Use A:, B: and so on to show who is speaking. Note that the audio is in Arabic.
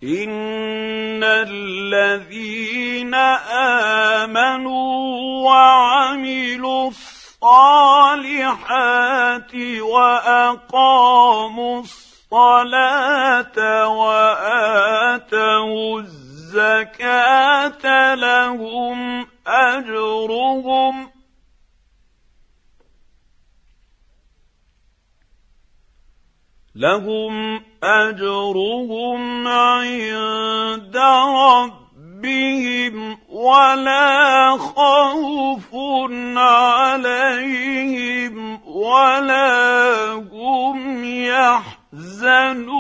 A: إن الذين آمنوا وعملوا الصالحات وأقاموا الصلاة وآتوا الزكاة لهم أجرهم عند ربهم ولا خوف عليهم ولا هم يحزنون.